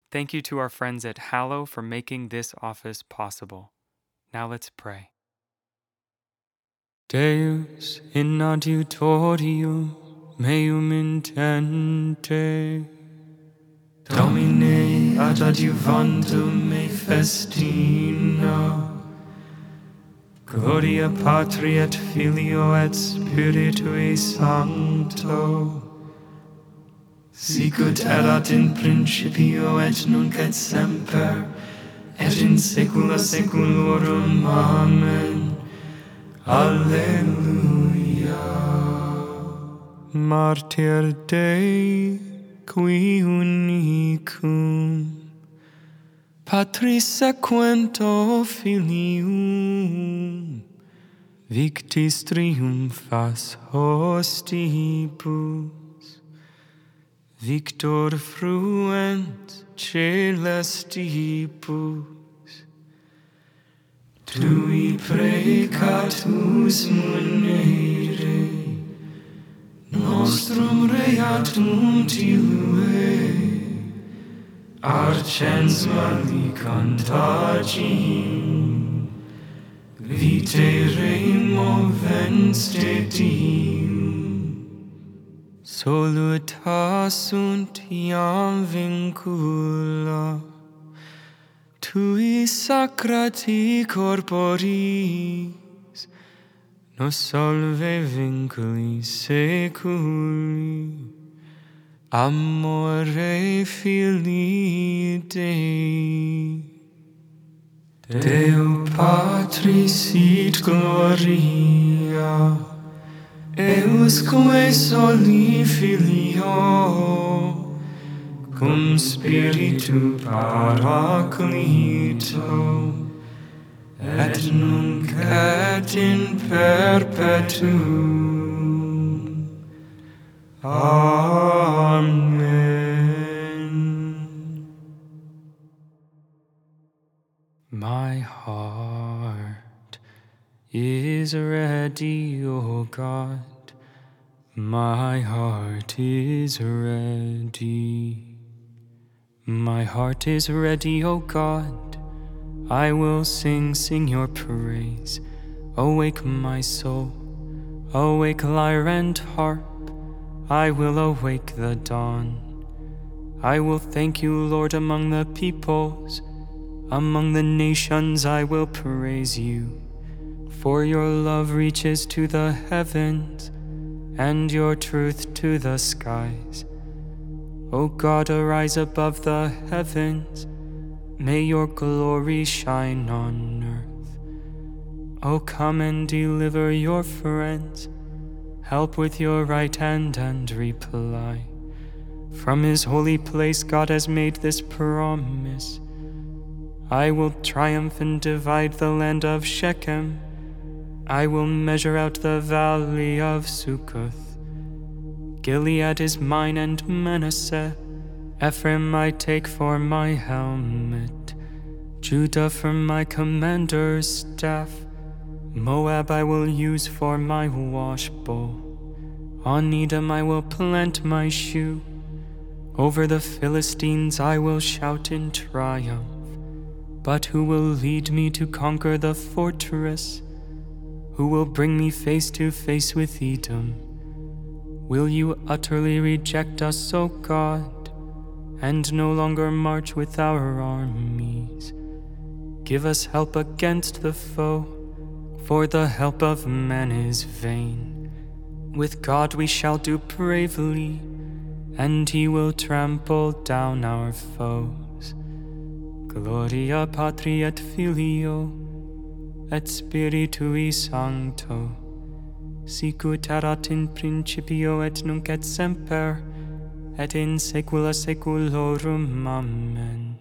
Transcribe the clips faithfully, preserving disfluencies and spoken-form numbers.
Thank you to our friends at Hallow for making this office possible. Now let's pray. Deus in adiutorium meum intente, Domine ad adiuvantum me festina, Gloria Patri et Filio et Spiritui Sancto, sicut erat in principio et nunc et semper, et in saecula saeculorum. Amen. Alleluia. Martyr Dei, qui unicum Patris sequento Filium victis triumphas hostibus, victor fruent celestibus, tui precatus munere, nostrum reatum tilue, arcens mali contagium, vitae removens te Deum. Soluta sunt iam vincula, tui sacrati corporis, nos solve vinculi seculi, amore Filii Dei. Deo Patris sit gloria, eusque soli Filio, cum Spiritu Paraclito, et nunc et in perpetuum. Amen. My heart is ready, O God. My heart is ready. My heart is ready, O God. I will sing, sing your praise. Awake my soul, awake lyre and harp. I will awake the dawn. I will thank you, Lord, among the peoples. Among the nations I will praise you. For your love reaches to the heavens, and your truth to the skies. O God, arise above the heavens. May your glory shine on earth. O come and deliver your friends. Help with your right hand and reply. From his holy place God has made this promise. I will triumph and divide the land of Shechem. I will measure out the valley of Succoth. Gilead is mine and Manasseh. Ephraim I take for my helmet. Judah for my commander's staff. Moab I will use for my washbowl. On Edom I will plant my shoe. Over the Philistines I will shout in triumph. But who will lead me to conquer the fortress? Who will bring me face to face with Edom? Will you utterly reject us, O God, and no longer march with our armies? Give us help against the foe, for the help of man is vain. With God we shall do bravely, and he will trample down our foes. Gloria Patri et Filio, et Spiritui Sancto, sicut erat in principio et nunc et semper, et in saecula saeculorum. Amen.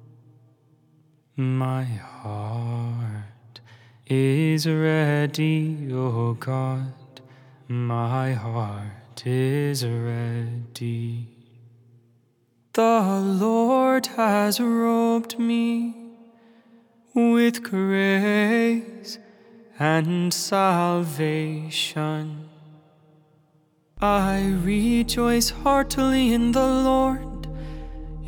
My heart is ready, O God, my heart is ready. The Lord has robed me with grace and salvation. I rejoice heartily in the Lord.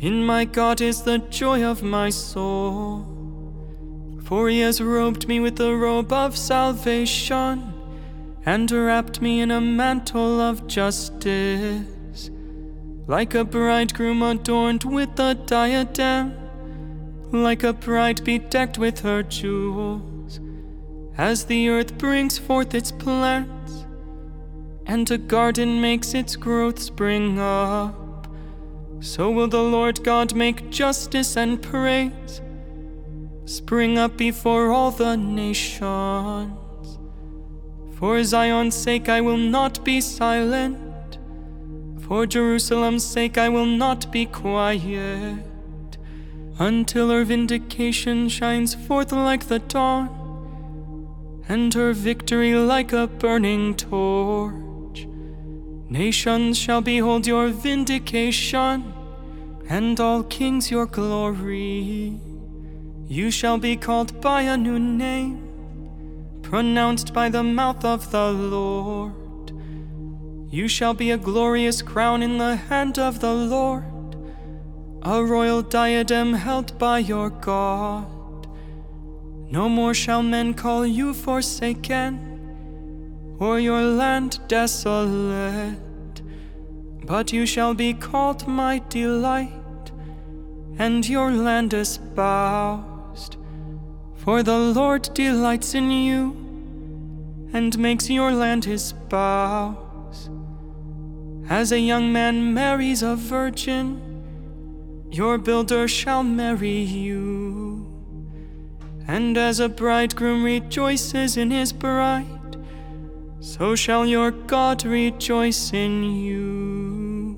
In my God is the joy of my soul, for he has robed me with the robe of salvation and wrapped me in a mantle of justice, like a bridegroom adorned with a diadem, like a bride bedecked with her jewels. As the earth brings forth its plants, and a garden makes its growth spring up, so will the Lord God make justice and praise spring up before all the nations. For Zion's sake I will not be silent, for Jerusalem's sake I will not be quiet, until her vindication shines forth like the dawn, and her victory like a burning torch. Nations shall behold your vindication, and all kings your glory. You shall be called by a new name, pronounced by the mouth of the Lord. You shall be a glorious crown in the hand of the Lord, a royal diadem held by your God. No more shall men call you forsaken, or your land desolate, but you shall be called my delight, and your land espoused. For the Lord delights in you, and makes your land his spouse. As a young man marries a virgin, your builder shall marry you. And as a bridegroom rejoices in his bride, so shall your God rejoice in you.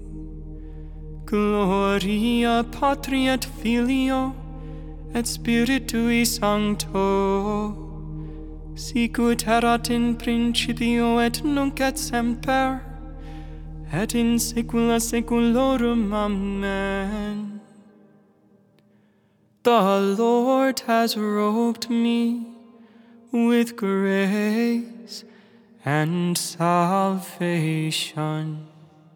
Gloria Patri et Filio et Spiritui Sancto, sicut erat in principio et nunc et semper, et in saecula saeculorum. Amen. The Lord has robed me with grace and salvation.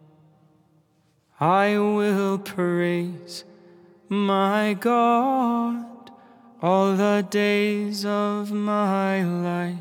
I will praise my God all the days of my life.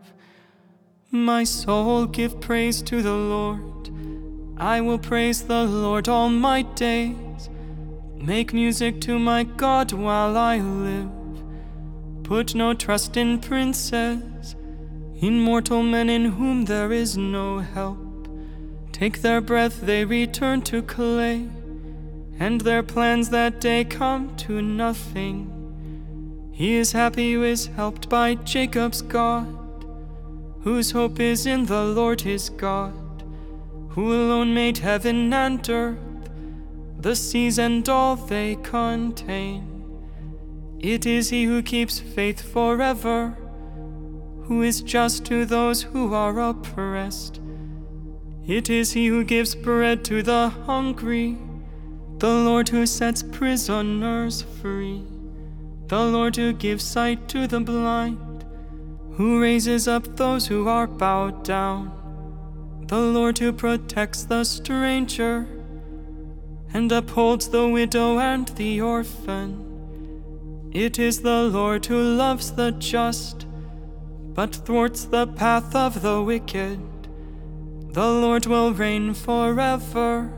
My soul, give praise to the Lord. I will praise the Lord all my days. Make music to my God while I live. Put no trust in princes, in mortal men in whom there is no help. Take their breath, they return to clay, and their plans that day come to nothing. He is happy who is helped by Jacob's God, whose hope is in the Lord his God, who alone made heaven and earth, the seas and all they contain. It is he who keeps faith forever, who is just to those who are oppressed. It is he who gives bread to the hungry, the Lord who sets prisoners free, the Lord who gives sight to the blind, who raises up those who are bowed down, the Lord who protects the stranger and upholds the widow and the orphan. It is the Lord who loves the just, but thwarts the path of the wicked. The Lord will reign forever,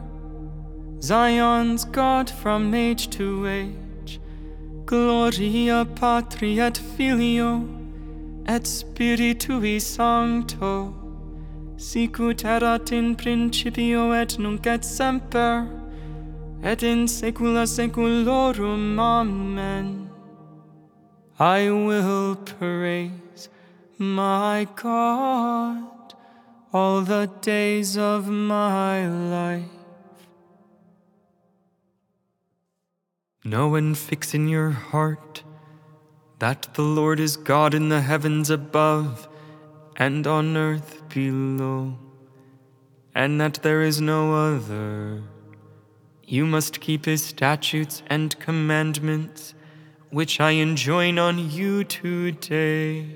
Zion's God from age to age. Gloria Patri et Filio et Spiritui Sancto, sicut erat in principio et nunc et semper, et in saecula saeculorum. Amen. I will praise my God all the days of my life. Know and fix in your heart that the Lord is God in the heavens above and on earth below, and that there is no other. You must keep his statutes and commandments, which I enjoin on you today.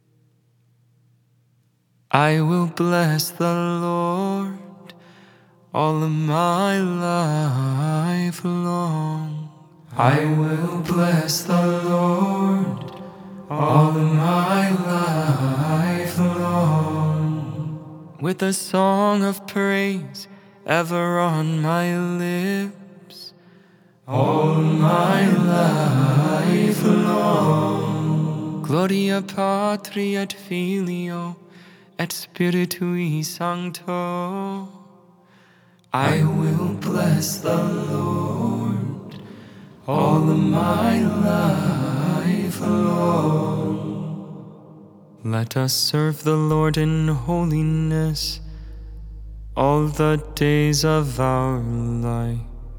I will bless the Lord. all of my life long. I will bless the Lord all of my life long, with a song of praise ever on my lips, all my life long. Gloria Patri et Filio et Spiritui Sancto. I will bless the Lord all of my life long. Let us serve the Lord in holiness all the days of our life.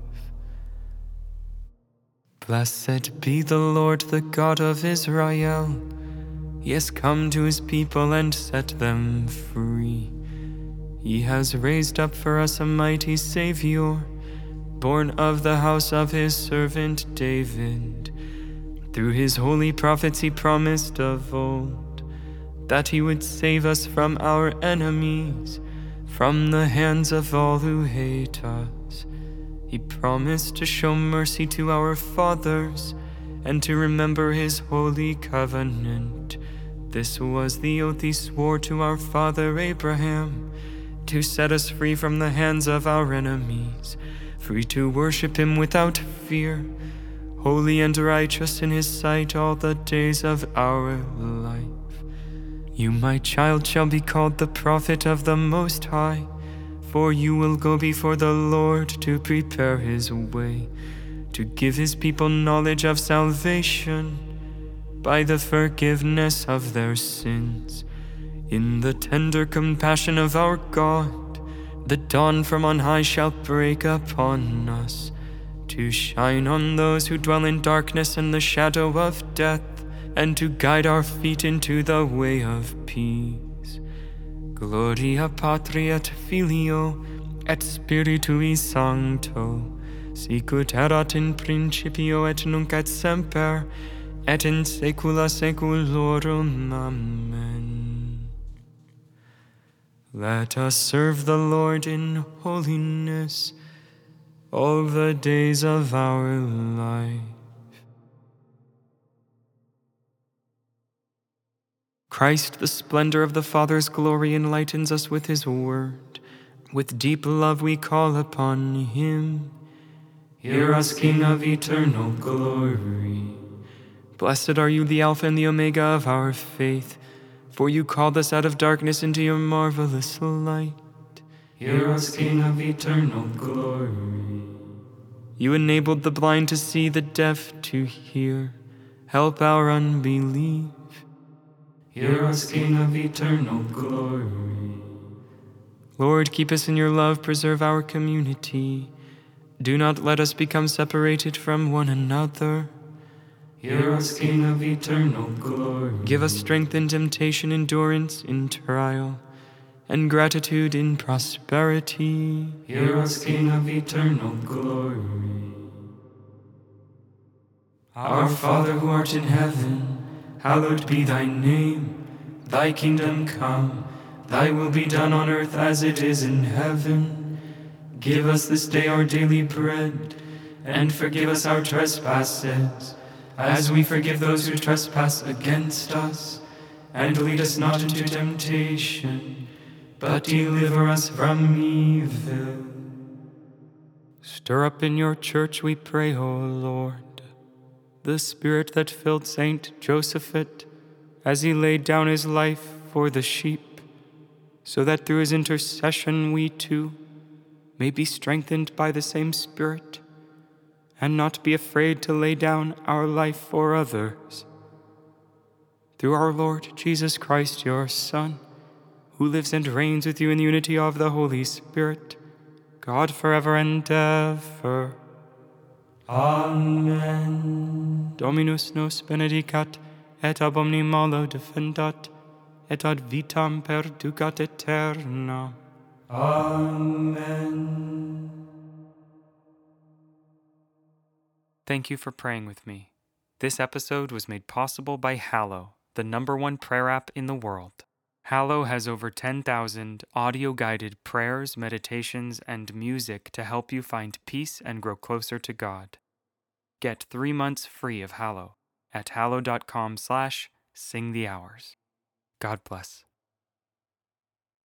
Blessed be the Lord, the God of Israel. He has come to his people and set them free. He has raised up for us a mighty Savior, born of the house of his servant David. Through his holy prophets he promised of old that he would save us from our enemies, from the hands of all who hate us. He promised to show mercy to our fathers and to remember his holy covenant. This was the oath he swore to our father Abraham, to set us free from the hands of our enemies, free to worship him without fear, holy and righteous in his sight all the days of our life. You, my child, shall be called the prophet of the Most High, for you will go before the Lord to prepare his way, to give his people knowledge of salvation by the forgiveness of their sins. In the tender compassion of our God, the dawn from on high shall break upon us, to shine on those who dwell in darkness and the shadow of death, and to guide our feet into the way of peace. Gloria Patri et Filio et Spiritui Sancto, sicut erat in principio et nunc et semper, et in saecula saeculorum. Amen. Let us serve the Lord in holiness all the days of our life. Christ, the splendor of the Father's glory, enlightens us with his word. With deep love we call upon him. Hear us, King of eternal glory. Blessed are you, the Alpha and the Omega of our faith, for you called us out of darkness into your marvelous light. Hear us, King of eternal glory. You enabled the blind to see, the deaf to hear. Help our unbelief. Hear us, King of eternal glory. Lord, keep us in your love, preserve our community. Do not let us become separated from one another. Hear us, King of eternal glory. Give us strength in temptation, endurance in trial, and gratitude in prosperity. Hear us, King of eternal glory. Our Father who art in heaven, hallowed be thy name. Thy kingdom come, thy will be done on earth as it is in heaven. Give us this day our daily bread, and forgive us our trespasses, as we forgive those who trespass against us. And lead us not into temptation, but deliver us from evil. Stir up in your church, we pray, O Lord, the spirit that filled Saint Josephat as he laid down his life for the sheep, so that through his intercession we too may be strengthened by the same Spirit, and not be afraid to lay down our life for others. Through our Lord Jesus Christ, your Son, who lives and reigns with you in the unity of the Holy Spirit, God forever and ever. Amen. Dominus nos benedicat, et ab omni malo defendat, et ad vitam perducat aeterna. Amen. Thank you for praying with me. This episode was made possible by Hallow, the number one prayer app in the world. Hallow has over ten thousand audio-guided prayers, meditations, and music to help you find peace and grow closer to God. Get three months free of Hallow at hallow dot com slash sing the hours. God bless.